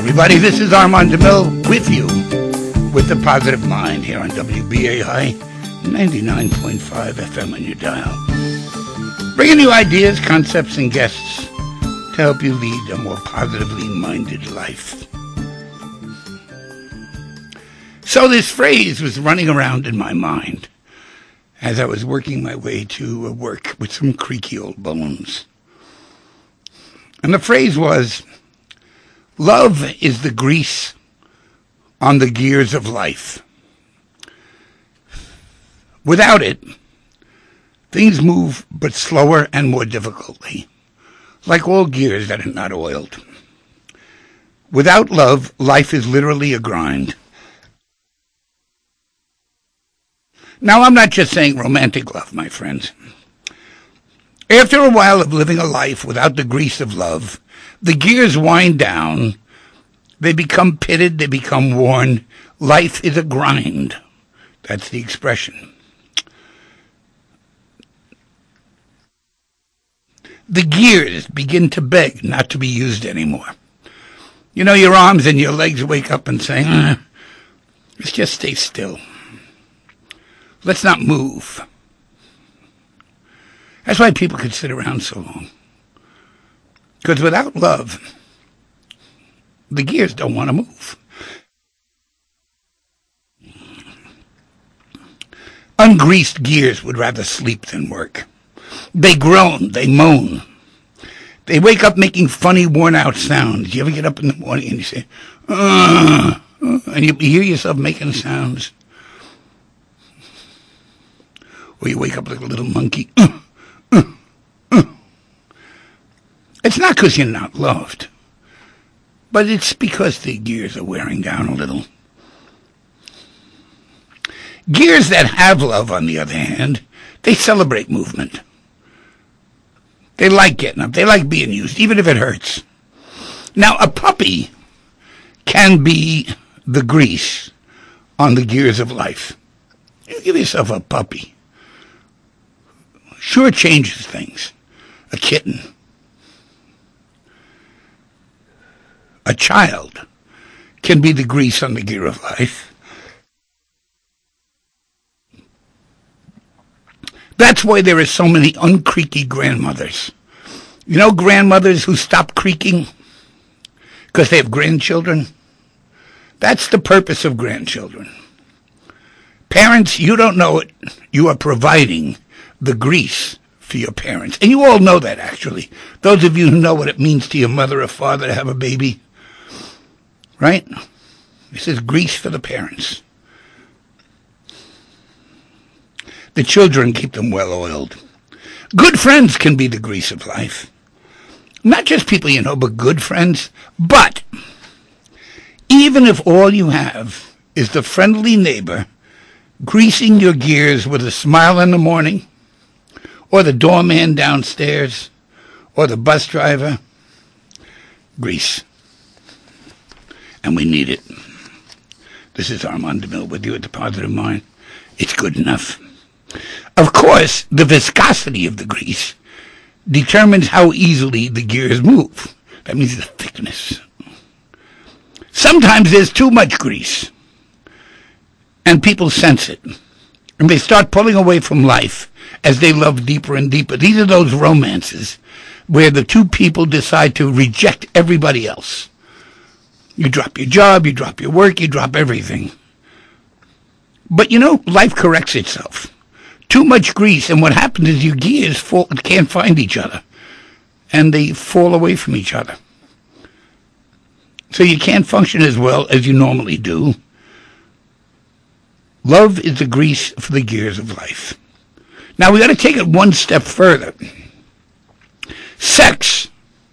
everybody. This is Armand DeMille with you with the Positive Mind here on WBAI 99.5 FM on your dial. Bringing you ideas, concepts, and guests to help you lead a more positively minded life. So this phrase was running around in my mind as I was working my way to work with some creaky old bones. And the phrase was, love is the grease on the gears of life. Without it, things move but slower and more difficultly, like all gears that are not oiled. Without love, life is literally a grind. Now, I'm not just saying romantic love, my friends. After a while of living a life without the grease of love, the gears wind down, they become pitted, they become worn. Life is a grind. That's the expression. The gears begin to beg not to be used anymore. You know, your arms and your legs wake up and say, let's just stay still. Let's not move. That's why people could sit around so long. Because without love, the gears don't want to move. Ungreased gears would rather sleep than work. They groan, they moan. They wake up making funny, worn-out sounds. You ever get up in the morning and you say, and you hear yourself making sounds? Or you wake up like a little monkey. It's not because you're not loved, but it's because the gears are wearing down a little. Gears that have love, on the other hand, they celebrate movement. They like getting up. They like being used, even if it hurts. Now, a puppy can be the grease on the gears of life. You give yourself a puppy. Sure changes things. A kitten. A child can be the grease on the gear of life. That's why there are so many uncreaky grandmothers. You know grandmothers who stop creaking because they have grandchildren? That's the purpose of grandchildren. Parents, you don't know it. You are providing the grease for your parents. And you all know that, actually. Those of you who know what it means to your mother or father to have a baby. Right? This is grease for the parents. The children keep them well-oiled. Good friends can be the grease of life. Not just people you know, but good friends. But even if all you have is the friendly neighbor greasing your gears with a smile in the morning, or the doorman downstairs, or the bus driver, grease. And we need it. This is Armand DeMille with you at the Positive Mind. It's good enough. Of course, the viscosity of the grease determines how easily the gears move. That means the thickness. Sometimes there's too much grease, and people sense it. And they start pulling away from life as they love deeper and deeper. These are those romances where the two people decide to reject everybody else. You drop your job, you drop your work, you drop everything. But you know, life corrects itself. Too much grease, and what happens is your gears can't find each other. And they fall away from each other. So you can't function as well as you normally do. Love is the grease for the gears of life. Now we got to take it one step further. Sex.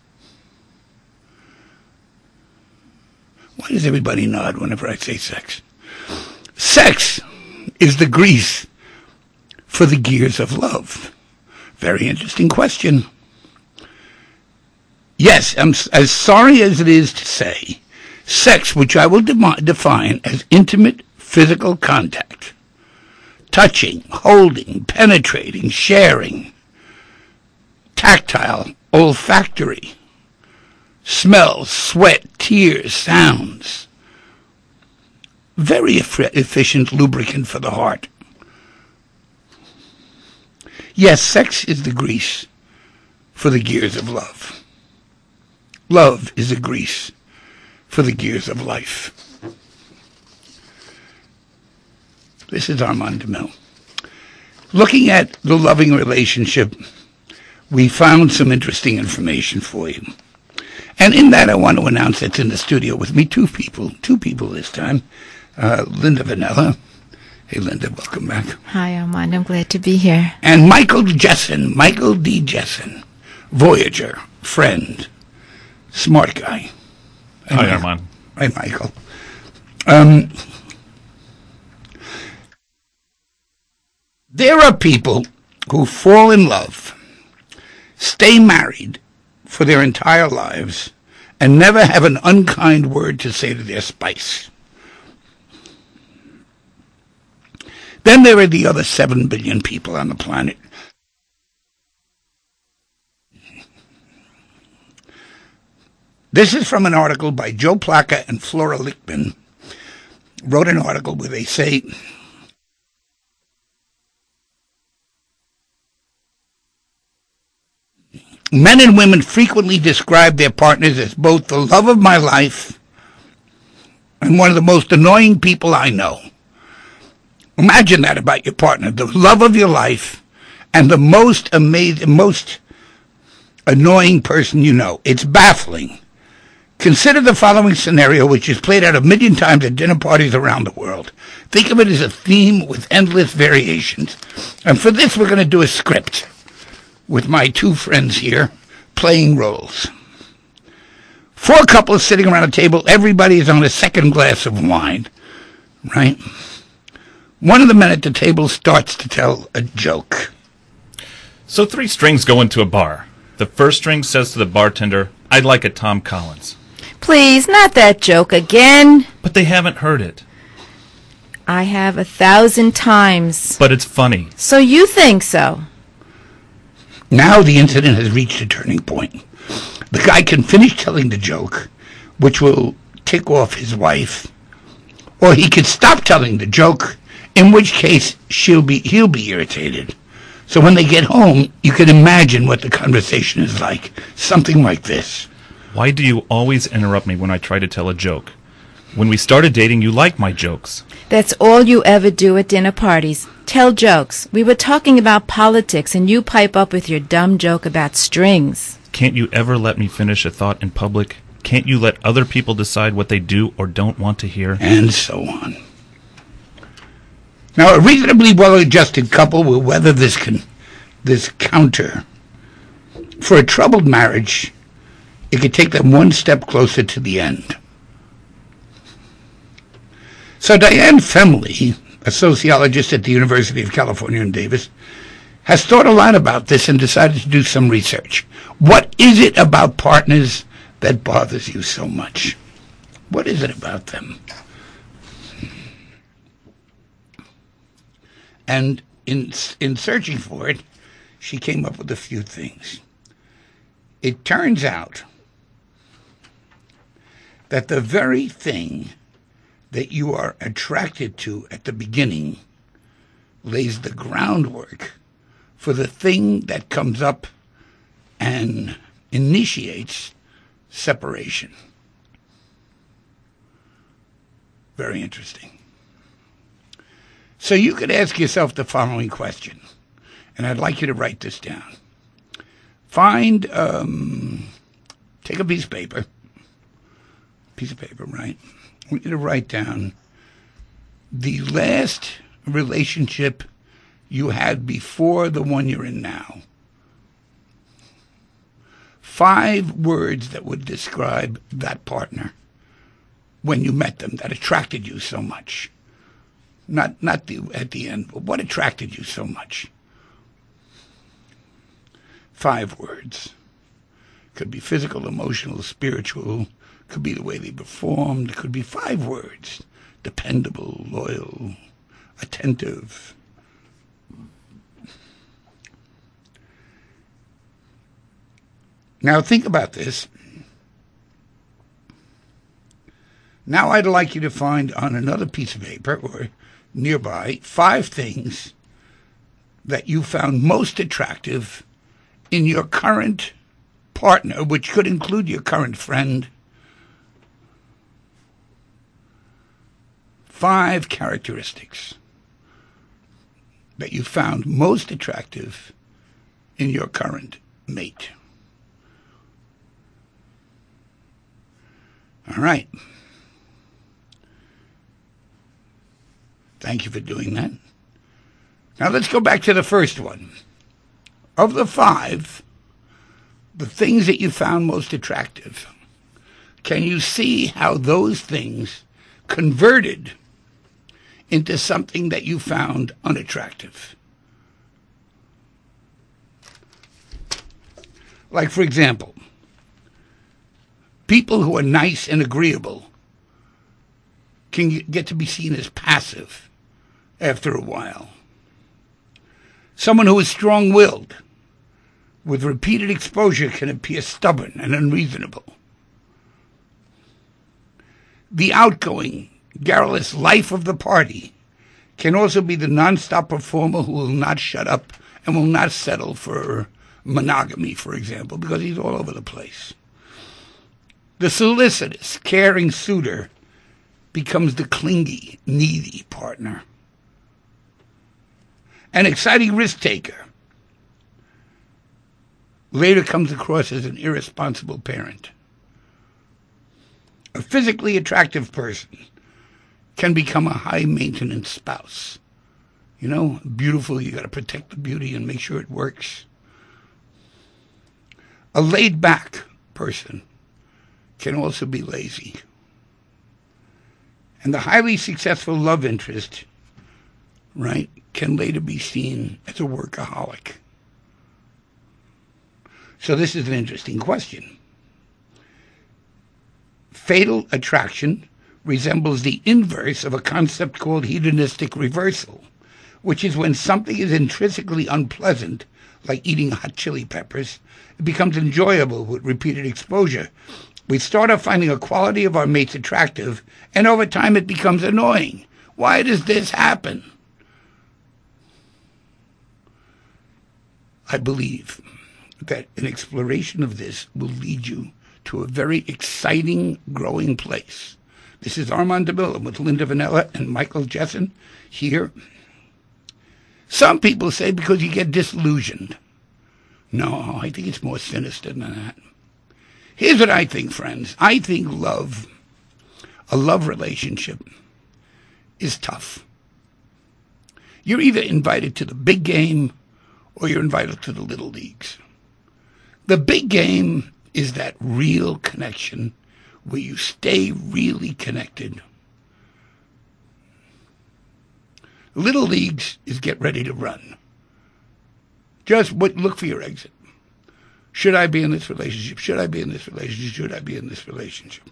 Why does everybody nod whenever I say sex? Sex is the grease for the gears of love. Very interesting question. Yes, I'm as sorry as it is to say, sex, which I will define as intimate physical contact, touching, holding, penetrating, sharing, tactile, olfactory, smells, sweat, tears, sounds. Very efficient lubricant for the heart. Yes, sex is the grease for the gears of love. Love is the grease for the gears of life. This is Armand DeMille. Looking at the loving relationship, we found some interesting information for you. And in that, I want to announce that's in the studio with me, two people this time. Linda Vanella. Hey, Linda, welcome back. Hi, Armand. I'm glad to be here. And Michael D. Jessen, Voyager, friend, smart guy. Hi, Armand. Hi, Michael. There are people who fall in love, stay married for their entire lives, and never have an unkind word to say to their spouse. Then there are the other 7 billion people on the planet. This is from an article by Joe Plaka and Flora Lichtman. Wrote an article where they say, men and women frequently describe their partners as both the love of my life and one of the most annoying people I know. Imagine that about your partner, the love of your life and the most amazing, most annoying person you know. It's baffling. Consider the following scenario, which is played out 1 million times at dinner parties around the world. Think of it as a theme with endless variations. And for this, we're going to do a script with my two friends here playing roles. 4 couples sitting around a table. Everybody is on a second glass of wine, right? One of the men at the table starts to tell a joke. So 3 strings go into a bar. The first string says to the bartender, "I'd like a Tom Collins." Please, not that joke again. But they haven't heard it. I have 1,000 times. But it's funny. So you think so? Now the incident has reached a turning point. The guy can finish telling the joke, which will tick off his wife, or he could stop telling the joke, in which case he'll be irritated. So when they get home, you can imagine what the conversation is like. Something like this. Why do you always interrupt me when I try to tell a joke? When we started dating, you liked my jokes. That's all you ever do at dinner parties. Tell jokes. We were talking about politics, and you pipe up with your dumb joke about strings. Can't you ever let me finish a thought in public? Can't you let other people decide what they do or don't want to hear? And so on. Now, a reasonably well-adjusted couple will weather this counter. For a troubled marriage, it could take them one step closer to the end. So Diane Femley, a sociologist at the University of California in Davis, has thought a lot about this and decided to do some research. What is it about partners that bothers you so much? What is it about them? And in searching for it, she came up with a few things. It turns out that the very thing that you are attracted to at the beginning lays the groundwork for the thing that comes up and initiates separation. Very interesting. So you could ask yourself the following question, and I'd like you to write this down. Take a piece of paper, right? I want you to write down the last relationship you had before the one you're in now. 5 words that would describe that partner when you met them, that attracted you so much. Not at the end, but what attracted you so much? 5 words. Could be physical, emotional, spiritual. Could be the way they performed. Could be 5 words. Dependable, loyal, attentive. Now think about this. Now I'd like you to find on another piece of paper or nearby 5 things that you found most attractive in your current partner, which could include your current friend. 5 characteristics that you found most attractive in your current mate. All right. Thank you for doing that. Now let's go back to the first one. Of the 5, the things that you found most attractive, can you see how those things converted into something that you found unattractive? Like, for example, people who are nice and agreeable can get to be seen as passive after a while. Someone who is strong-willed with repeated exposure can appear stubborn and unreasonable. The outgoing, garrulous life of the party can also be the nonstop performer who will not shut up and will not settle for monogamy, for example, because he's all over the place. The solicitous, caring suitor becomes the clingy, needy partner. An exciting risk-taker later comes across as an irresponsible parent. A physically attractive person can become a high-maintenance spouse. You know, beautiful, you got to protect the beauty and make sure it works. A laid-back person can also be lazy. And the highly successful love interest, right, can later be seen as a workaholic. So this is an interesting question. Fatal attraction resembles the inverse of a concept called hedonistic reversal, which is when something is intrinsically unpleasant, like eating hot chili peppers, it becomes enjoyable with repeated exposure. We start off finding a quality of our mates attractive, and over time it becomes annoying. Why does this happen? I believe that an exploration of this will lead you to a very exciting, growing place. This is Armand DeMille with Linda Vanella and Michael Jessen here. Some people say because you get disillusioned. No, I think it's more sinister than that. Here's what I think, friends. I think love, a love relationship, is tough. You're either invited to the big game or you're invited to the little leagues. The big game is that real connection where you stay really connected. Little leagues is get ready to run. Just look for your exit. Should I be in this relationship? Should I be in this relationship? Should I be in this relationship?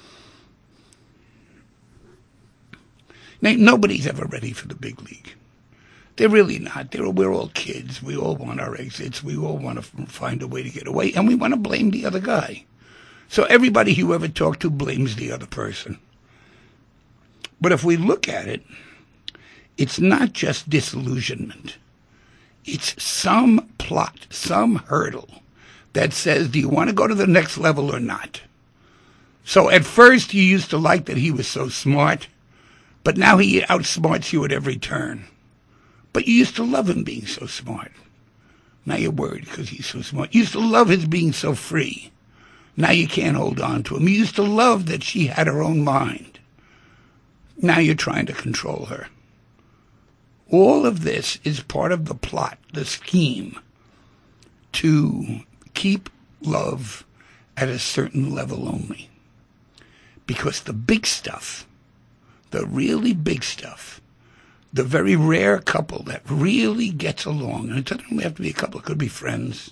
Now, nobody's ever ready for the big league. They're really not. We're all kids. We all want our exits. We all want to find a way to get away, and we want to blame the other guy. So everybody you ever talk to blames the other person. But if we look at it, it's not just disillusionment. It's some plot, some hurdle that says, do you want to go to the next level or not? So at first you used to like that he was so smart, but now he outsmarts you at every turn. But you used to love him being so smart. Now you're worried because he's so smart. You used to love his being so free. Now you can't hold on to him. You used to love that she had her own mind. Now you're trying to control her. All of this is part of the plot, the scheme, to keep love at a certain level only. Because the big stuff, the really big stuff, the very rare couple that really gets along, and it doesn't only have to be a couple, it could be friends,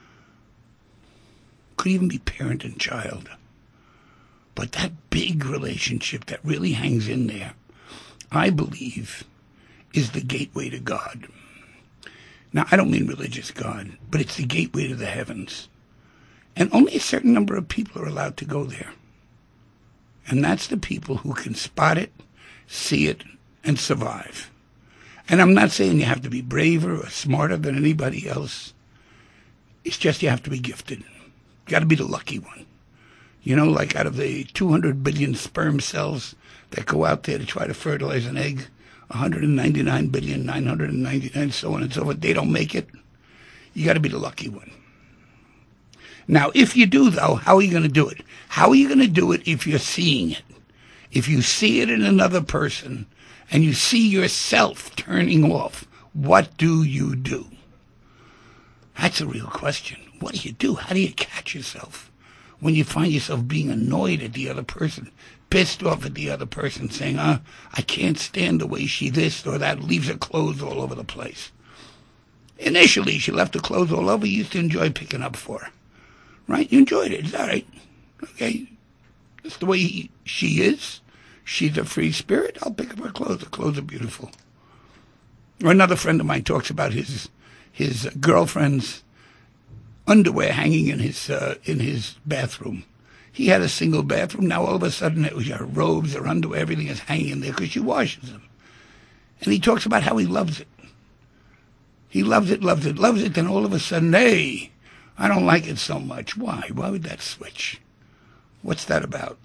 could even be parent and child. But that big relationship that really hangs in there, I believe, is the gateway to God. Now, I don't mean religious God, but it's the gateway to the heavens. And only a certain number of people are allowed to go there. And that's the people who can spot it, see it, and survive. And I'm not saying you have to be braver or smarter than anybody else. It's just you have to be gifted. You got to be the lucky one. You know, like out of the 200 billion sperm cells that go out there to try to fertilize an egg, 199,999,000, so on and so forth, they don't make it. You got to be the lucky one. Now, if you do, though, how are you going to do it? How are you going to do it if you're seeing it? If you see it in another person and you see yourself turning off, what do you do? That's a real question. What do you do? How do you catch yourself when you find yourself being annoyed at the other person, pissed off at the other person, saying, I can't stand the way she this or that, leaves her clothes all over the place. Initially, she left her clothes all over. You used to enjoy picking up for her. Right? You enjoyed it. It's all right. Okay. That's the way she is. She's a free spirit. I'll pick up her clothes. Her clothes are beautiful. Or another friend of mine talks about his girlfriend's underwear hanging in his bathroom. He had a single bathroom. Now all of a sudden, it was her robes, her underwear, everything is hanging in there because she washes them. And he talks about how he loves it. He loves it, loves it, loves it. Then all of a sudden, hey, I don't like it so much. Why? Why would that switch? What's that about?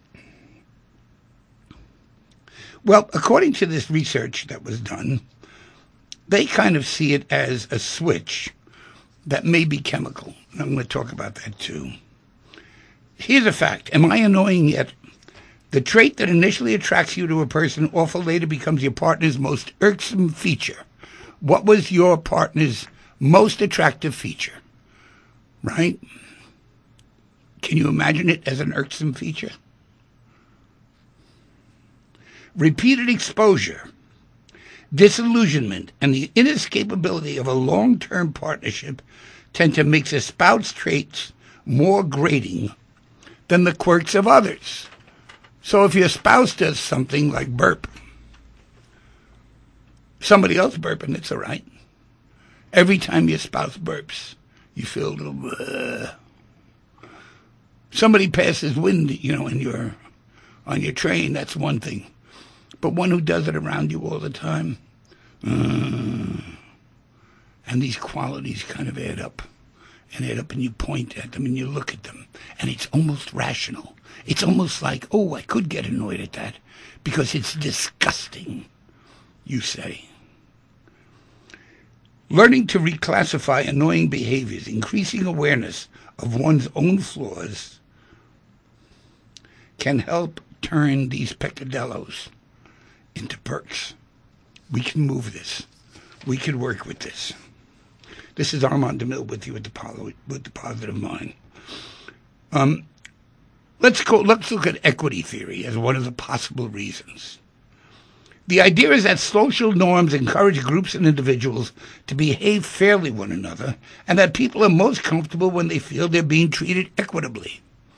Well, according to this research that was done, they kind of see it as a switch that may be chemical. I'm going to talk about that too. Here's a fact. Am I annoying yet? The trait that initially attracts you to a person often later becomes your partner's most irksome feature. What was your partner's most attractive feature? Right? Can you imagine it as an irksome feature? Repeated exposure, disillusionment, and the inescapability of a long-term partnership tend to make a spouse's traits more grating than the quirks of others. So if your spouse does something like burp, somebody else burping, it's all right. Every time your spouse burps, you feel a little. Somebody passes wind, on your train. That's one thing, but one who does it around you all the time, and these qualities kind of add up, and you point at them and you look at them, and it's almost rational. It's almost like, oh, I could get annoyed at that because it's disgusting. You say. Learning to reclassify annoying behaviors, increasing awareness of one's own flaws, can help turn these peccadillos into perks. We can move this. We can work with this. This is Armand DeMille with you with the Positive Mind. Let's look at equity theory as one of the possible reasons. The idea is that social norms encourage groups and individuals to behave fairly one another, and that people are most comfortable when they feel they're being treated equitably.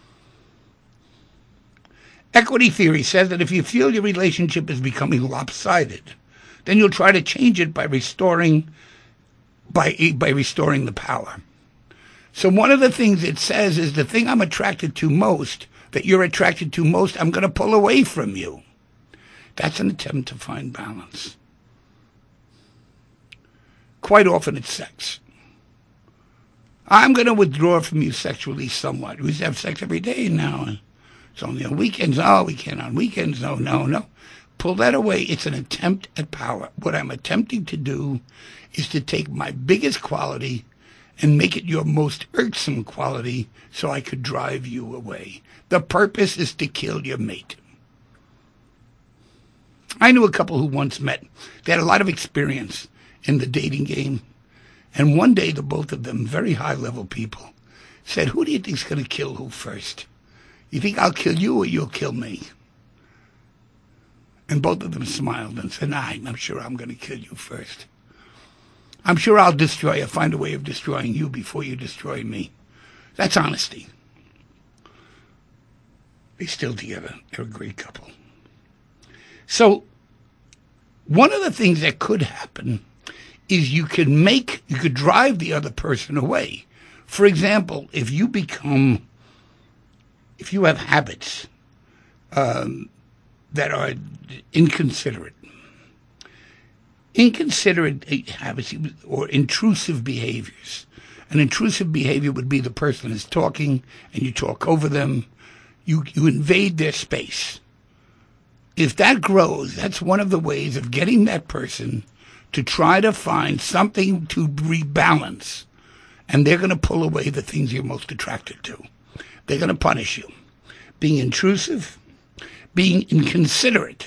Equity theory says that if you feel your relationship is becoming lopsided, then you'll try to change it by restoring the power. So one of the things it says is the thing I'm attracted to most, that you're attracted to most, I'm going to pull away from you. That's an attempt to find balance. Quite often it's sex. I'm going to withdraw from you sexually somewhat. We used to have sex every day now. It's only on weekends. Oh, we can't on weekends. No. Pull that away. It's an attempt at power. What I'm attempting to do is to take my biggest quality and make it your most irksome quality so I could drive you away. The purpose is to kill your mate. I knew a couple who once met. They had a lot of experience in the dating game. And one day, the both of them, very high-level people, said, who do you think's going to kill who first? You think I'll kill you or you'll kill me? And both of them smiled and said, I'm sure I'm going to kill you first. I'm sure I'll find a way of destroying you before you destroy me. That's honesty. They're still together. They're a great couple. So, one of the things that could happen is you could drive the other person away. For example, if you have habits that are inconsiderate. Inconsiderate habits or intrusive behaviors. An intrusive behavior would be the person is talking and you talk over them. You invade their space. If that grows, that's one of the ways of getting that person to try to find something to rebalance. And they're going to pull away the things you're most attracted to. They're going to punish you. Being intrusive, being inconsiderate.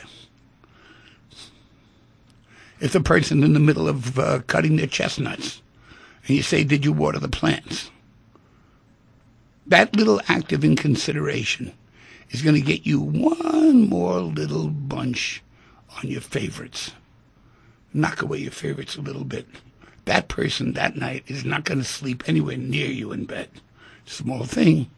If the person's in the middle of cutting their chestnuts and you say, "Did you water the plants?" That little act of inconsideration is going to get you one more little bunch on your favorites. Knock away your favorites a little bit. That person that night is not going to sleep anywhere near you in bed. Small thing.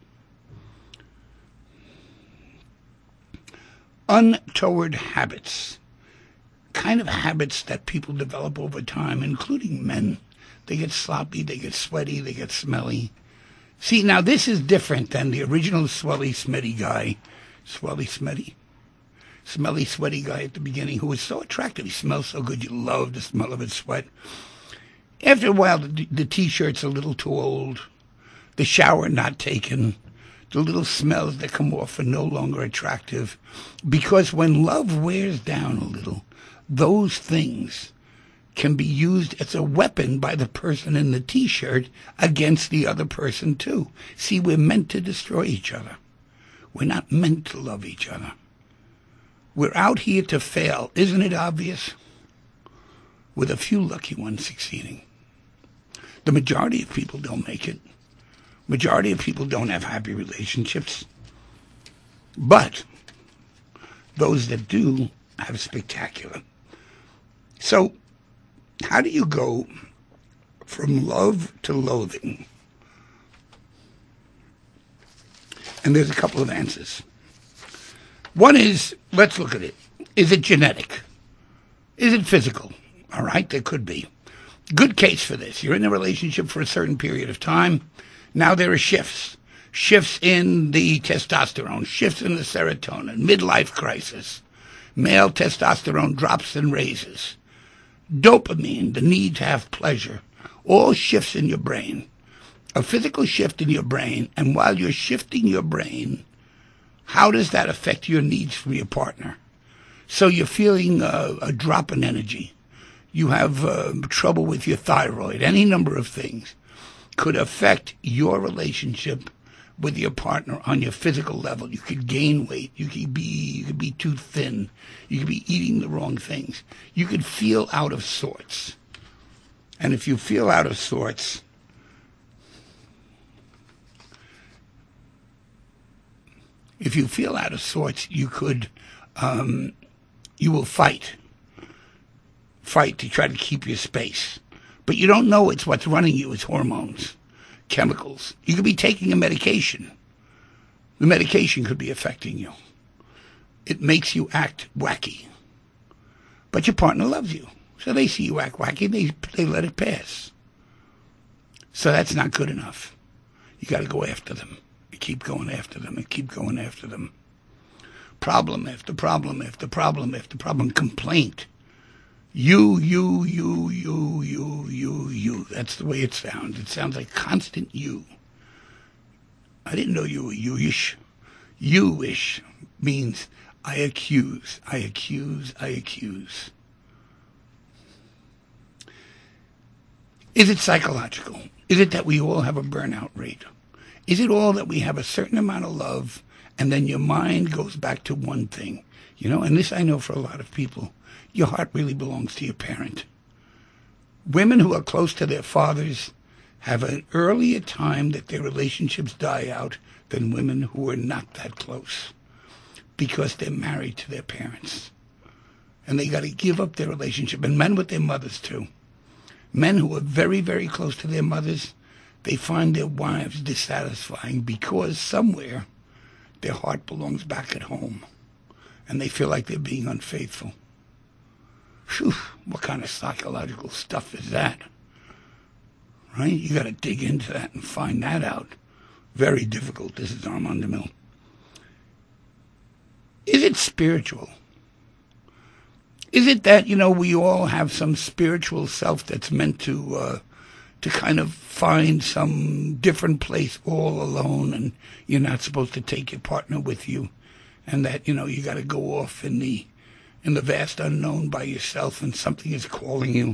Untoward habits. Kind of habits that people develop over time, including men. They get sloppy, they get sweaty, they get smelly. See, now this is different than the original smelly, sweaty guy. Smelly, sweaty guy at the beginning who was so attractive. He smells so good, you love the smell of his sweat. After a while, the T-shirt's a little too old. The shower not taken. The little smells that come off are no longer attractive. Because when love wears down a little, those things can be used as a weapon by the person in the T-shirt against the other person too. See, we're meant to destroy each other. We're not meant to love each other. We're out here to fail. Isn't it obvious? With a few lucky ones succeeding. The majority of people don't make it. Majority of people don't have happy relationships. But those that do have spectacular. So, how do you go from love to loathing? And there's a couple of answers. One is, let's look at it. Is it genetic? Is it physical? All right, there could be. Good case for this. You're in a relationship for a certain period of time. Now there are shifts. Shifts in the testosterone, shifts in the serotonin, midlife crisis. Male testosterone drops and raises. Dopamine, the need to have pleasure, all shifts in your brain. A physical shift in your brain, and while you're shifting your brain, how does that affect your needs from your partner? So you're feeling a drop in energy. You have trouble with your thyroid. Any number of things could affect your relationship with your partner on your physical level. You could gain weight. You could be too thin. You could be eating the wrong things. You could feel out of sorts. And if you feel out of sorts, you could, you will fight to try to keep your space. But you don't know it's what's running you. It's hormones, chemicals. You could be taking a medication. The medication could be affecting you. It makes you act wacky. But your partner loves you. So they see you act wacky, they let it pass. So that's not good enough. You got to go after them. You keep going after them and keep going after them. Problem after problem after problem after problem. Complaint. You. That's the way it sounds. It sounds like constant you. I didn't know you were you-ish. You-ish means I accuse. Is it psychological? Is it that we all have a burnout rate? Is it all that we have a certain amount of love and then your mind goes back to one thing? You know, and this I know for a lot of people. Your heart really belongs to your parent. Women who are close to their fathers have an earlier time that their relationships die out than women who are not that close because they're married to their parents. And they got to give up their relationship. And men with their mothers, too. Men who are very, very close to their mothers, they find their wives dissatisfying because somewhere their heart belongs back at home. And they feel like they're being unfaithful. Whew, what kind of psychological stuff is that? Right? You got to dig into that and find that out. Very difficult. This is Armand DeMille. Is it spiritual? Is it that, we all have some spiritual self that's meant to kind of find some different place all alone, and you're not supposed to take your partner with you, and that, you got to go off in the vast unknown by yourself, and something is calling you?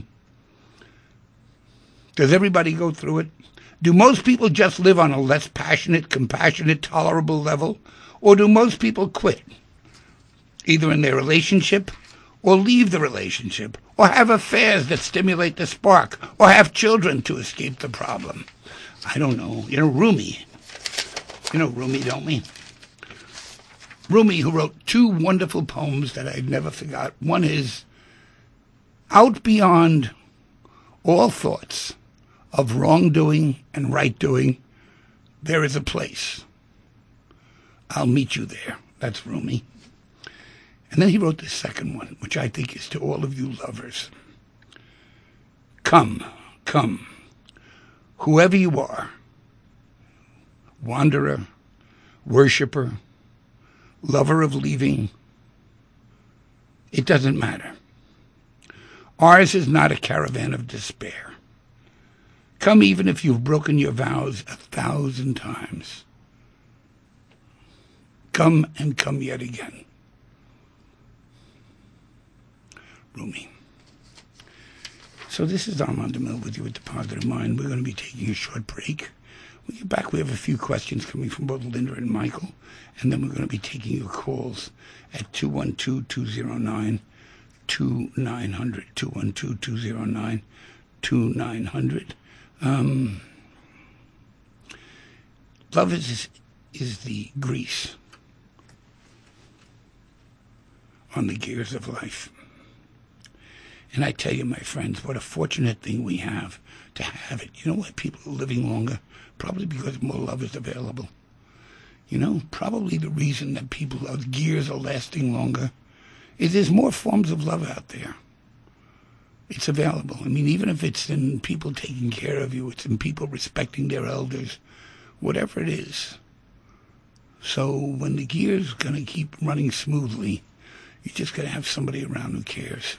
Does everybody go through it? Do most people just live on a less passionate, compassionate, tolerable level? Or do most people quit, either in their relationship or leave the relationship, or have affairs that stimulate the spark, or have children to escape the problem? I don't know. Rumi. Rumi, don't we? Rumi, who wrote two wonderful poems that I never forgot. One is, out beyond all thoughts of wrongdoing and right doing, there is a place. I'll meet you there. That's Rumi. And then he wrote the second one, which I think is to all of you lovers. Come, come, whoever you are, wanderer, worshiper, lover of leaving, it doesn't matter. Ours is not a caravan of despair. Come even if you've broken your vows 1,000 times. Come and come yet again. Rumi. So this is Armand DeMille with you at The Positive Mind. We're going to be taking a short break. When we get back, we have a few questions coming from both Linda and Michael, and then we're going to be taking your calls at 212-209-2900, 212-209-2900. Love is the grease on the gears of life. And I tell you, my friends, what a fortunate thing we have to have it. You know why people are living longer? Probably because more love is available. Probably the reason that people's gears are lasting longer is there's more forms of love out there. It's available. I mean, even if it's in people taking care of you, it's in people respecting their elders, whatever it is. So when the gears are going to keep running smoothly, you just got to have somebody around who cares.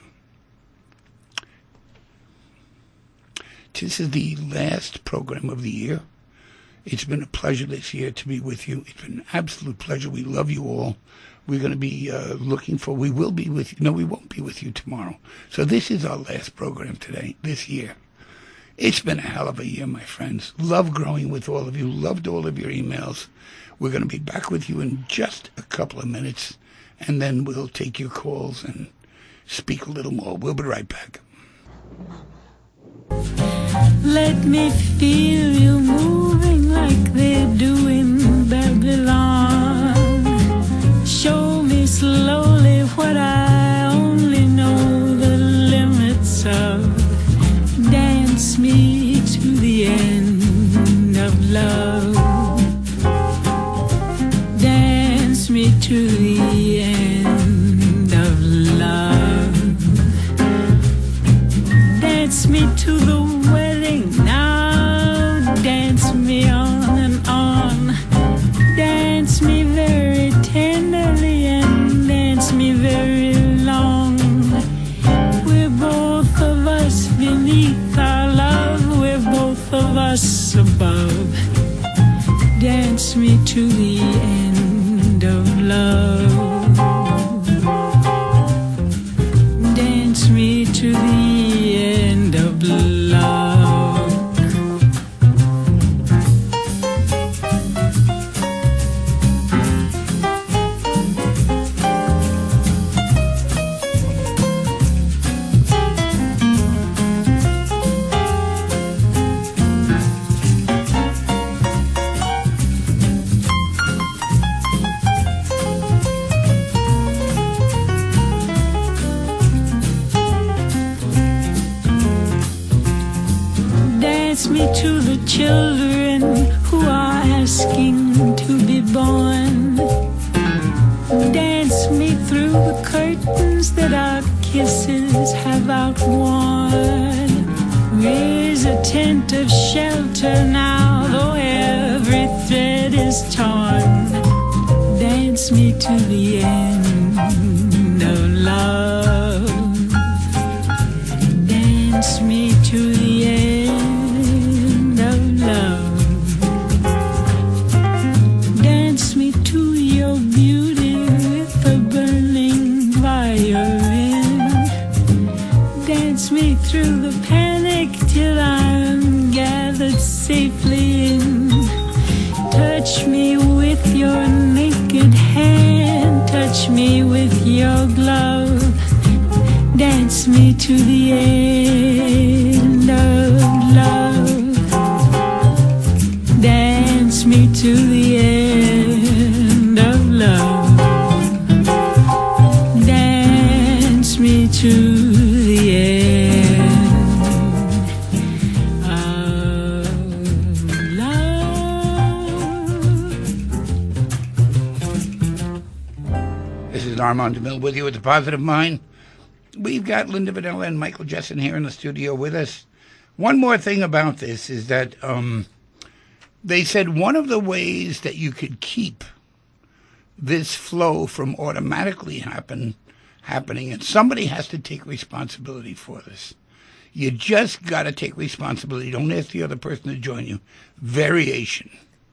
This is the last program of the year. It's been a pleasure this year to be with you. It's been an absolute pleasure. We love you all. We're going to be we will be with you. No, we won't be with you tomorrow. So this is our last program today, this year. It's been a hell of a year, my friends. Love growing with all of you. Loved all of your emails. We're going to be back with you in just a couple of minutes, and then we'll take your calls and speak a little more. We'll be right back. Let me feel you moving like they do in Babylon. Show me slowly what I only know the limits of. Dance me to the end of love. Dance me to the end of love. Dance me to the wedding now. Dance me on and on. Dance me very tenderly and dance me very long. We're both of us beneath our love. We're both of us above. Dance me to the end of love. Dance me to the end of love. Dance me to the children who are asking to be born. Dance me through the curtains that our kisses have outworn. Raise a tent of shelter now, though every thread is torn. Dance dance me to the end of love. Dance me to the end of love. Dance me to your beauty with a burning violin. Dance me through the panic till I'm gathered safely in. Touch me with your naked hand, touch me with your glove. Dance me to the end of love. Dance me to the end of love. Dance me to the end of love. This is Armand DeMille with you with the Positive Mind. We've got Linda Vanilla and Michael Jessen here in the studio with us. One more thing about this is that they said one of the ways that you could keep this flow from automatically happening, and somebody has to take responsibility for this. You just got to take responsibility. Don't ask the other person to join you. Variation.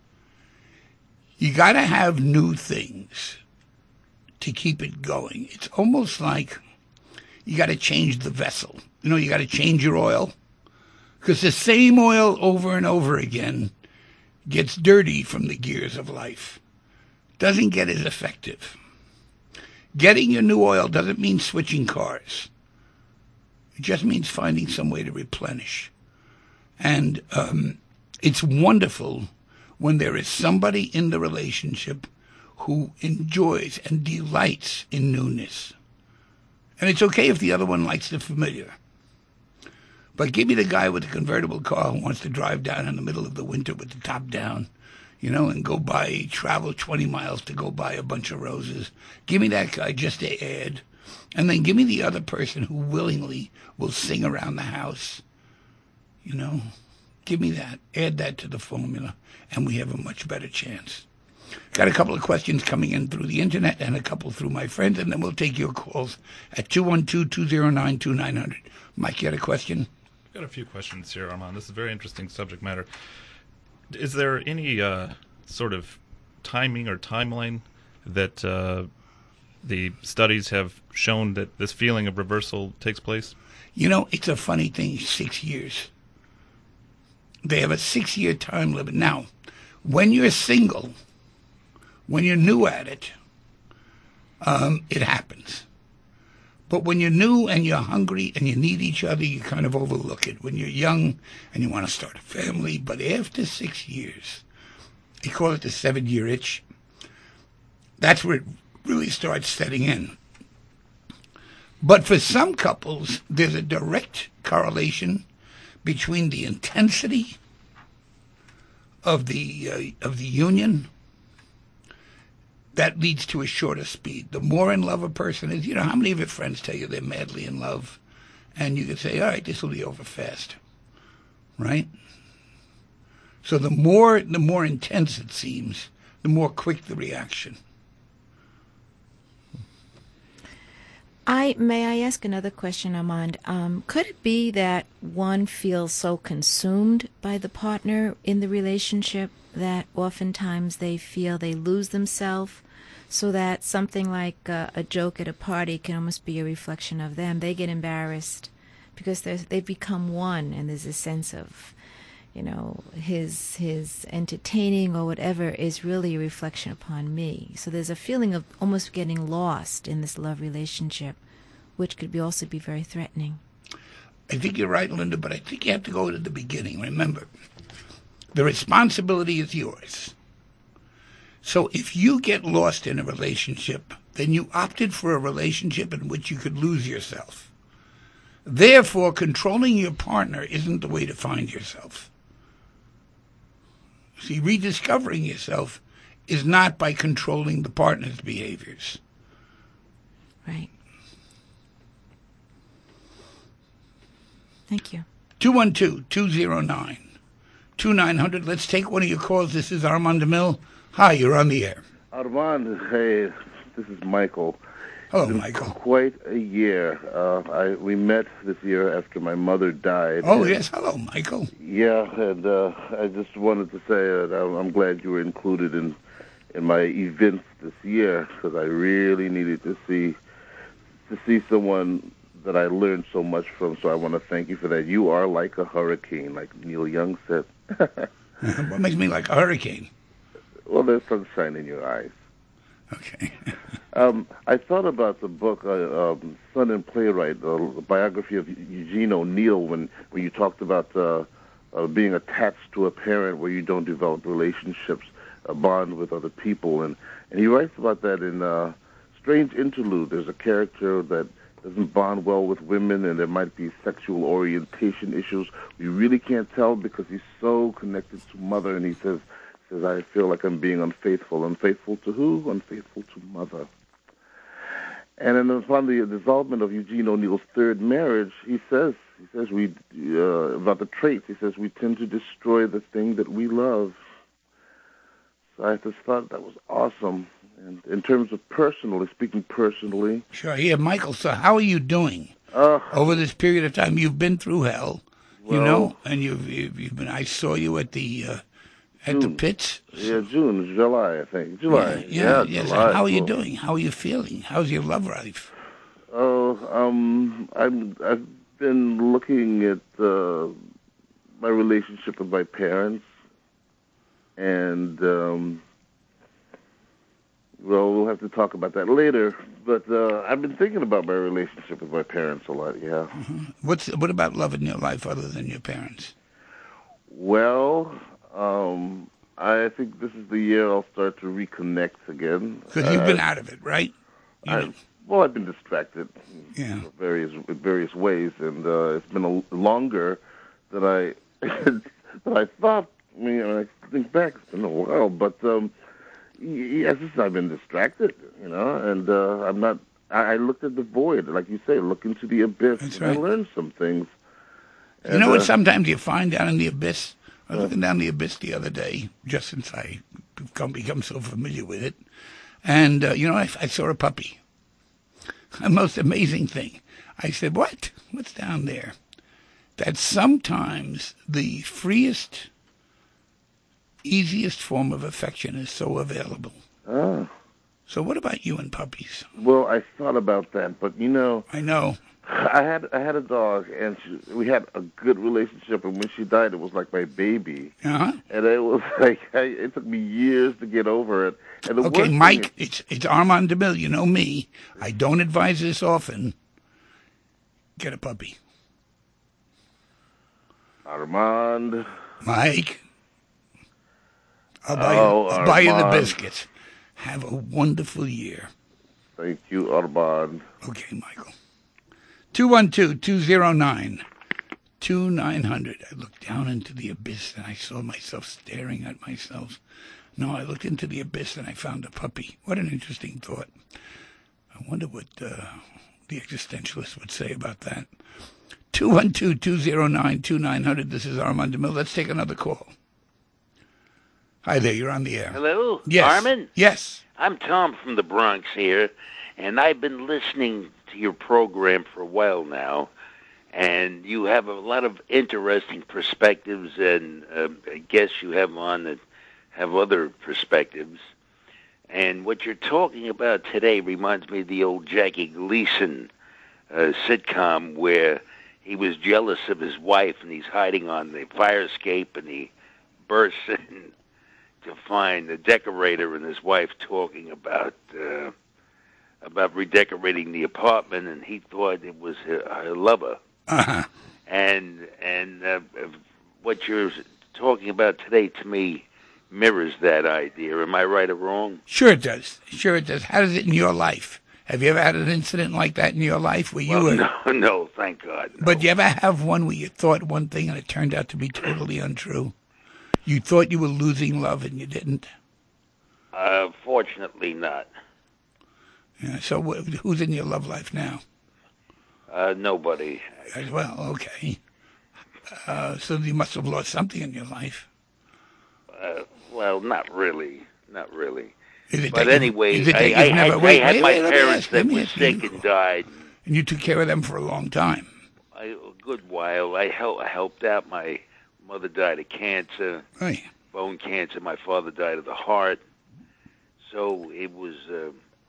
You got to have new things to keep it going. It's almost like you got to change the vessel. You know, you got to change your oil. Because the same oil over and over again gets dirty from the gears of life. Doesn't get as effective. Getting your new oil doesn't mean switching cars. It just means finding some way to replenish. And it's wonderful when there is somebody in the relationship who enjoys and delights in newness. And it's okay if the other one likes the familiar. But give me the guy with the convertible car who wants to drive down in the middle of the winter with the top down, you know, and travel 20 miles to go buy a bunch of roses. Give me that guy just to add. And then give me the other person who willingly will sing around the house. You know, give me that. Add that to the formula, and we have a much better chance. Got a couple of questions coming in through the internet and a couple through my friends, and then we'll take your calls at 212-209-2900. Mike, you had a question? I've got a few questions here, Armand. This is a very interesting subject matter. Is there any sort of timing or timeline that the studies have shown that this feeling of reversal takes place? You know, it's a funny thing, 6 years. They have a 6-year time limit. Now, when you're single, when you're new at it, it happens. But when you're new and you're hungry and you need each other, you kind of overlook it. When you're young and you want to start a family, but after 6 years, they call it the 7-year itch. That's where it really starts setting in. But for some couples, there's a direct correlation between the intensity of the union that leads to a shorter speed. The more in love a person is, you know, how many of your friends tell you they're madly in love? And you can say, all right, this will be over fast, right? So the more intense it seems, the more quick the reaction. May I ask another question, Armand? Could it be that one feels so consumed by the partner in the relationship that oftentimes they feel they lose themselves, so that something like a joke at a party can almost be a reflection of them? They get embarrassed because they've become one, and there's a sense of, you know, his entertaining or whatever is really a reflection upon me. So there's a feeling of almost getting lost in this love relationship, which could also be very threatening. I think you're right, Linda, but I think you have to go to the beginning. Remember, the responsibility is yours. So if you get lost in a relationship, then you opted for a relationship in which you could lose yourself. Therefore, controlling your partner isn't the way to find yourself. See, rediscovering yourself is not by controlling the partner's behaviors. Right. Thank you. 212-209-2900. Let's take one of your calls. This is Armand DeMille. Hi, you're on the air. Armand, hey, this is Michael. Hello, It's been Michael. quite a year. We met this year after my mother died. Oh, and, yes. Hello, Michael. Yeah, and I just wanted to say that I'm glad you were included in my events this year, because I really needed to see someone that I learned so much from. So I want to thank you for that. You are like a hurricane, like Neil Young said. What makes me like a hurricane? Well, there's sunshine in your eyes. Okay. I thought about the book, Son and Playwright, the biography of Eugene O'Neill, when you talked about being attached to a parent where you don't develop relationships, a bond with other people. And he writes about that in Strange Interlude. There's a character that doesn't bond well with women, and there might be sexual orientation issues. We really can't tell because he's so connected to mother, and he says, I feel like I'm being unfaithful. Unfaithful to who? Unfaithful to mother. And then upon the dissolvement of Eugene O'Neill's third marriage, he says we about the traits. He says we tend to destroy the thing that we love. So I just thought that was awesome. And in terms of speaking personally. Sure. Yeah, Michael, so how are you doing? Over this period of time, you've been through hell, and you've been, I saw you at the pits. Yeah, July, I think. July. Yeah. July. How are you doing? How are you feeling? How's your love life? I've been looking at my relationship with my parents, and we'll have to talk about that later. But I've been thinking about my relationship with my parents a lot. Yeah. Mm-hmm. What about love in your life other than your parents? Well, I think this is the year I'll start to reconnect again. Because you've been out of it, right? I've been distracted in various ways, and it's been longer than I thought. I mean, I think back, it's been a while, but yes, I've been distracted, and I'm not. I looked at the void, like you say, look into the abyss. That's and right. I learned some things. And, you know what? Sometimes you find down in the abyss. I was looking down the abyss the other day, just since I become so familiar with it, and I saw a puppy. A most amazing thing. I said, "What? What's down there?" That sometimes the freest, easiest form of affection is so available. Oh. So what about you and puppies? Well, I thought about that, but I know. I had a dog, and we had a good relationship. And when she died, it was like my baby. Uh-huh. And it was like it took me years to get over it. And Okay, Mike, it's Armand DeMille. You know me. I don't advise this often. Get a puppy. Armand. Mike. I'll buy you the biscuits. Have a wonderful year. Thank you, Armand. Okay, Michael. 212-209-2900. I looked down into the abyss and I saw myself staring at myself. No, I looked into the abyss and I found a puppy. What an interesting thought. I wonder what the existentialist would say about that. 212-209-2900. This is Armand DeMille. Let's take another call. Hi there, you're on the air. Hello? Yes. Armin? Yes. I'm Tom from the Bronx here, and I've been listening to your program for a while now, and you have a lot of interesting perspectives, and guests you have on that have other perspectives. And what you're talking about today reminds me of the old Jackie Gleason sitcom where he was jealous of his wife, and he's hiding on the fire escape, and he bursts in to find the decorator and his wife talking about redecorating the apartment, and he thought it was her lover. Uh-huh. And what you're talking about today, to me, mirrors that idea. Am I right or wrong? Sure it does. Sure it does. How is it in your life? Have you ever had an incident like that in your life where you were... No, thank God. No. But you ever have one where you thought one thing and it turned out to be totally untrue? You thought you were losing love and you didn't? Fortunately not. Yeah, so who's in your love life now? Nobody. As well, okay. So you must have lost something in your life. Well, not really. Not really. Is it But that anyway, is it that I you've never, wait, had wait, my wait, let me parents ask, that let me were ask you. sick and died. And you took care of them for a long time. A good while. I helped out. My mother died of cancer, Right. bone cancer. My father died of the heart. So it was a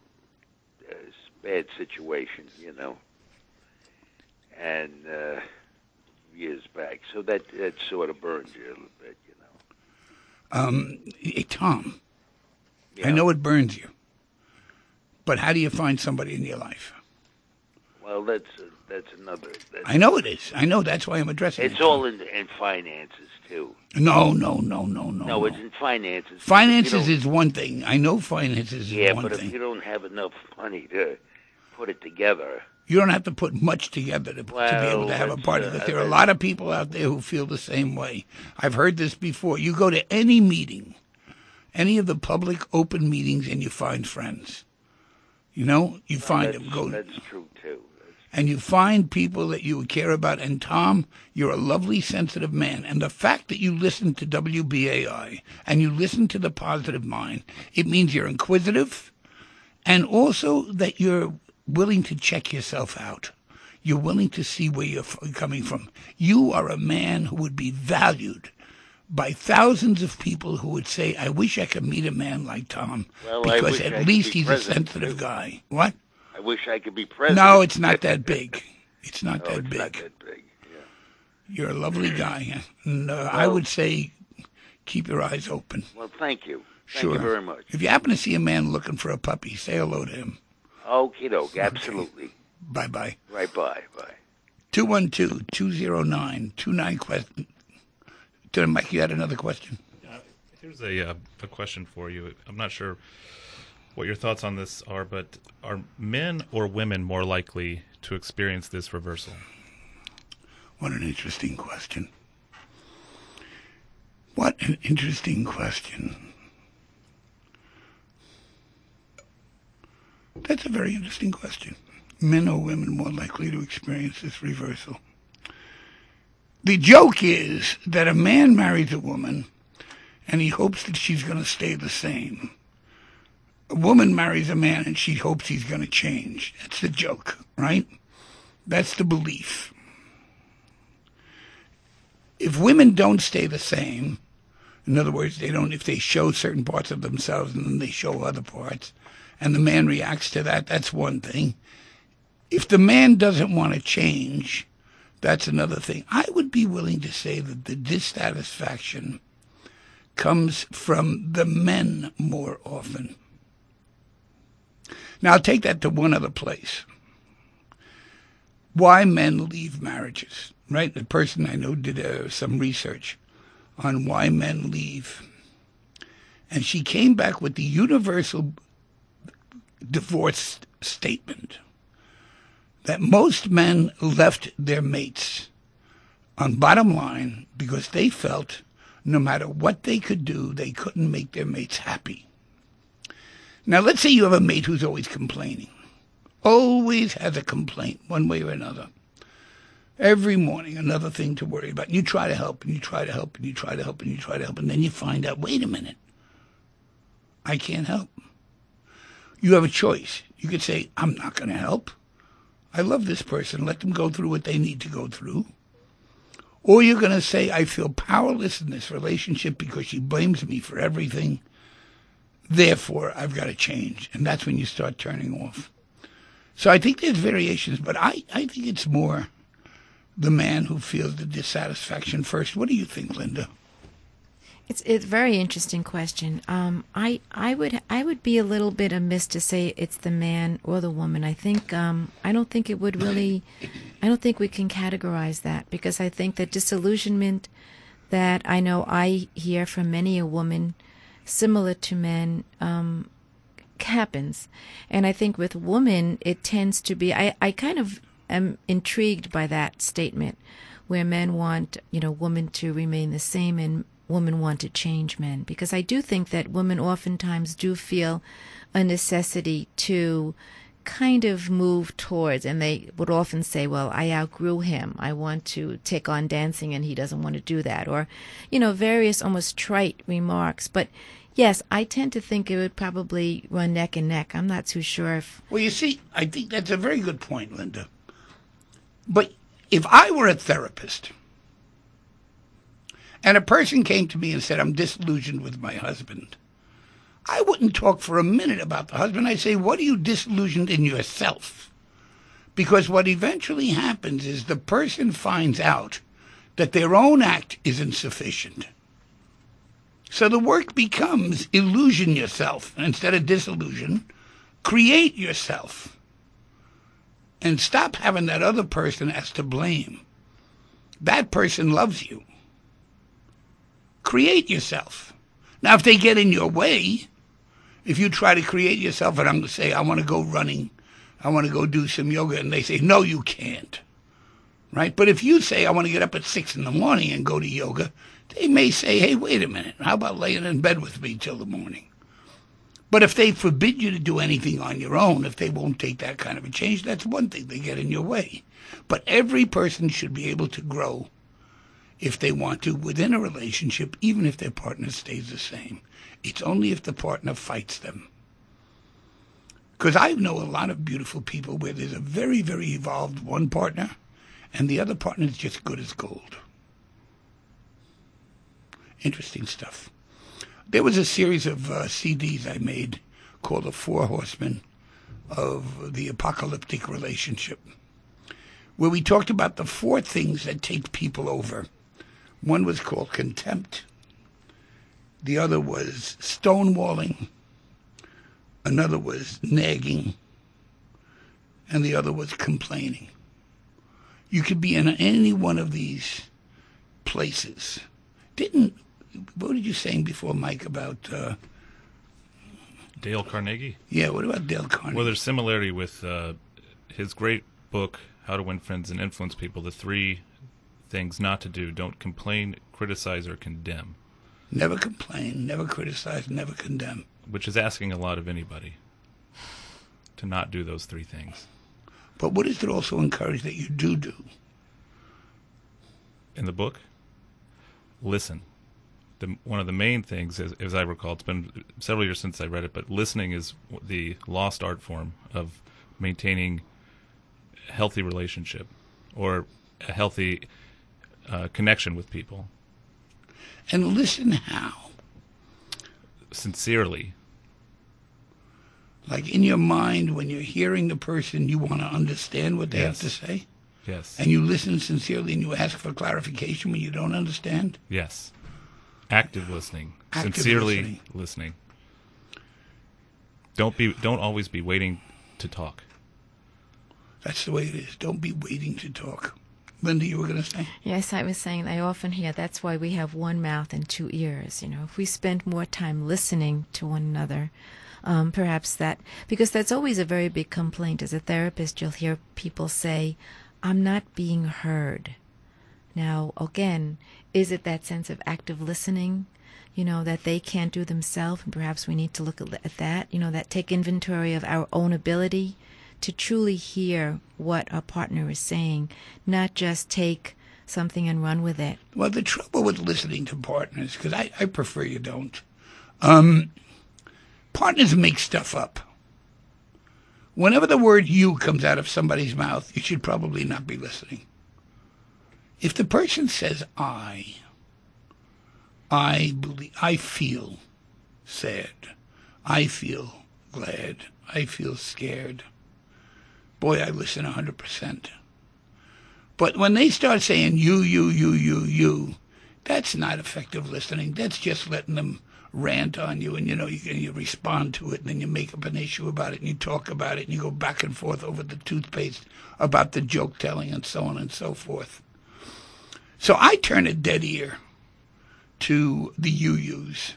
bad situation, you know. And years back, so that sort of burned you a little bit, you know. Hey, Tom, Yeah. I know it burns you, but how do you find somebody in your life? Well, that's another. I know it is. I know. That's why I'm addressing it. It's all in finances too. No. No, it's in finances. Finances is one thing. I know finances is one but thing. if you don't have enough money to put it together, You don't have to put much together to be able to have a that's, party. But there are a lot of people out there who feel the same way. I've heard this before. You go to any meeting, any of the public open meetings, and you find friends. You know, you find them. That's true too. And you find people that you care about. And Tom, you're a lovely, sensitive man. And the fact that you listen to WBAI and you listen to The Positive Mind, it means you're inquisitive, and also that you're willing to check yourself out. You're willing to see where you're coming from. You are a man who would be valued by thousands of people who would say, I wish I could meet a man like Tom, because at least he's a sensitive guy. What? I wish I could be president. No, it's not that big. It's not that it's big. not that big. Yeah. You're a lovely guy. And I would say keep your eyes open. Well, thank you. Sure. Thank you very much. If you happen to see a man looking for a puppy, say hello to him. Okie doke, absolutely. Bye-bye. Right, bye. 212-209-29 question. Mike, you had another question? Here's a question for you. I'm not sure what your thoughts on this are, but are men or women more likely to experience this reversal? What an interesting question. What an interesting question. That's a very interesting question. Men or women more likely to experience this reversal? The joke is that a man marries a woman and he hopes that she's going to stay the same. A woman marries a man and she hopes he's going to change. That's the joke, right? That's the belief. If women don't stay the same, in other words, if they show certain parts of themselves and then they show other parts, and the man reacts to that, that's one thing. If the man doesn't want to change, that's another thing. I would be willing to say that the dissatisfaction comes from the men more often. Now, I'll take that to one other place. Why men leave marriages, right? The person I know did some research on why men leave. And she came back with the universal divorce statement that most men left their mates on bottom line because they felt no matter what they could do, they couldn't make their mates happy. Now, let's say you have a mate who's always complaining, always has a complaint one way or another. Every morning, another thing to worry about. And you try to help, and you try to help, and you try to help, and you try to help, and then you find out, wait a minute, I can't help. You have a choice. You could say, I'm not going to help. I love this person. Let them go through what they need to go through. Or you're going to say, I feel powerless in this relationship because she blames me for everything. Therefore, I've got to change. And that's when you start turning off. So I think there's variations, but I think it's more the man who feels the dissatisfaction first. What do you think, Linda? It's a very interesting question. I would be a little bit amiss to say it's the man or the woman. I don't think we can categorize that, because I think that disillusionment that I know I hear from many a woman, similar to men, happens. And I think with women it tends to be, I kind of am intrigued by that statement where men want, women to remain the same and women want to change men, because I do think that women oftentimes do feel a necessity to kind of move towards, and they would often say, well, I outgrew him. I want to take on dancing and he doesn't want to do that. Or, various almost trite remarks. But yes, I tend to think it would probably run neck and neck. I'm not too sure if... Well, you see, I think that's a very good point, Linda. But if I were a therapist and a person came to me and said, I'm disillusioned with my husband, I wouldn't talk for a minute about the husband. I'd say, what are you disillusioned in yourself? Because what eventually happens is the person finds out that their own act is insufficient. So the work becomes illusion yourself instead of disillusion. Create yourself. And stop having that other person as to blame. That person loves you. Create yourself. Now, if they get in your way, if you try to create yourself, and I'm going to say, I want to go running, I want to go do some yoga, and they say, no, you can't. Right? But if you say, I want to get up at 6 a.m. and go to yoga, they may say, hey, wait a minute, how about laying in bed with me till the morning? But if they forbid you to do anything on your own, if they won't take that kind of a change, that's one thing. They get in your way. But every person should be able to grow if they want to within a relationship, even if their partner stays the same. It's only if the partner fights them. Because I know a lot of beautiful people where there's a very, very evolved one partner, and the other partner is just good as gold. Interesting stuff. There was a series of CDs I made called The Four Horsemen of the Apocalyptic Relationship, where we talked about the 4 things that take people over. One was called contempt. The other was stonewalling. Another was nagging. And the other was complaining. You could be in any one of these places. What were you saying before, Mike, about... Dale Carnegie? Yeah, what about Dale Carnegie? Well, there's similarity with his great book, How to Win Friends and Influence People, the 3 things not to do. Don't complain, criticize, or condemn. Never complain, never criticize, never condemn. Which is asking a lot of anybody to not do those 3 things. But what is it also encouraged that you do? In the book, listen. One of the main things, as I recall, it's been several years since I read it, but listening is the lost art form of maintaining a healthy relationship or a healthy connection with people. And listen how? Sincerely. Like in your mind, when you're hearing the person, you want to understand what they have to say? Yes. And you listen sincerely and you ask for clarification when you don't understand? Yes. Active listening. Sincerely listening. Don't always be waiting to talk. That's the way it is. Don't be waiting to talk. Linda, you were going to say? Yes, I was saying I often hear that's why we have one mouth and 2 ears. If we spend more time listening to one another, perhaps that, because that's always a very big complaint. As a therapist, you'll hear people say, I'm not being heard. Now, again, is it that sense of active listening, that they can't do themselves? And perhaps we need to look at that, that take inventory of our own ability to truly hear what our partner is saying, not just take something and run with it. Well, the trouble with listening to partners, because I prefer you don't, partners make stuff up. Whenever the word you comes out of somebody's mouth, you should probably not be listening. If the person says I feel sad, I feel glad, I feel scared, boy, I listen 100%. But when they start saying you, that's not effective listening. That's just letting them rant on you, and you respond to it, and then you make up an issue about it, and you talk about it, and you go back and forth over the toothpaste about the joke telling, and so on and so forth. So I turn a dead ear to the you-yous.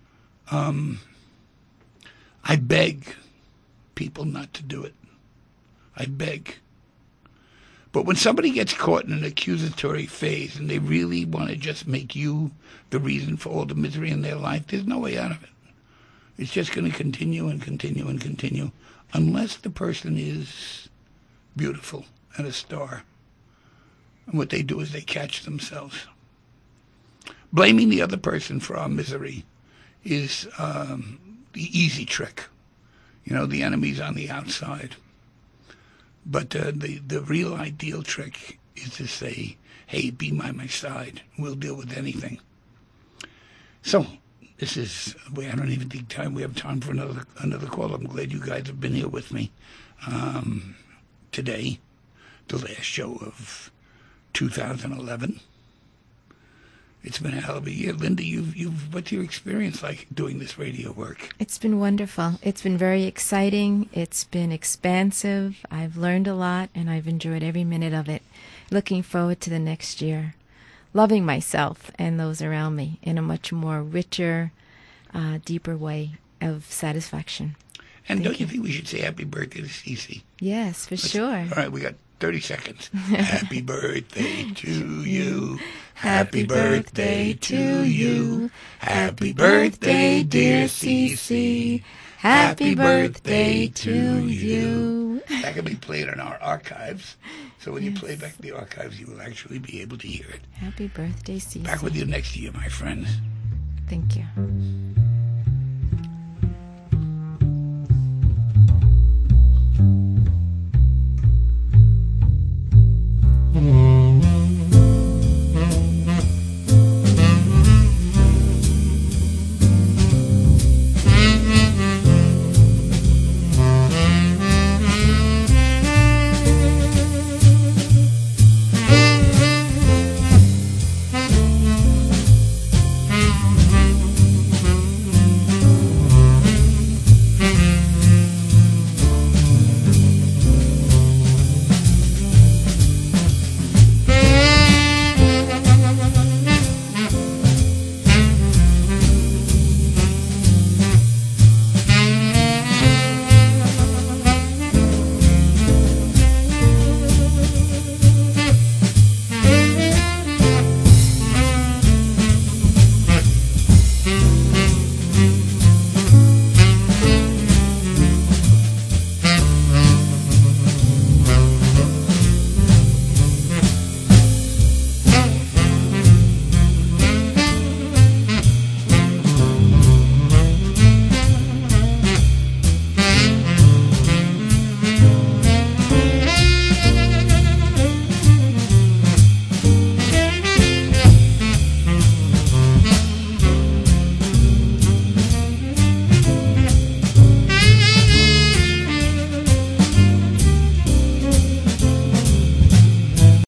I beg people not to do it. I beg. But when somebody gets caught in an accusatory phase and they really want to just make you the reason for all the misery in their life, there's no way out of it. It's just going to continue and continue and continue unless the person is beautiful and a star. And what they do is they catch themselves. Blaming the other person for our misery is the easy trick. The enemy's on the outside. But the real ideal trick is to say, hey, be by my side. We'll deal with anything. So, this is, I don't even think we have time for another call. I'm glad you guys have been here with me today, the last show of 2011. It's been a hell of a year. Linda, what's your experience like doing this radio work? It's been wonderful. It's been very exciting. It's been expansive. I've learned a lot, and I've enjoyed every minute of it. Looking forward to the next year. Loving myself and those around me in a much more richer, deeper way of satisfaction. And don't you think we should say happy birthday to Cece? Yes, sure. All right, we got 30 seconds. Happy birthday to you. Happy birthday to you. Happy birthday, dear Cece. Happy birthday to you. That can be played in our archives. So when you play back the archives, you will actually be able to hear it. Happy birthday, Cece. Back with you next year, my friends. Thank you.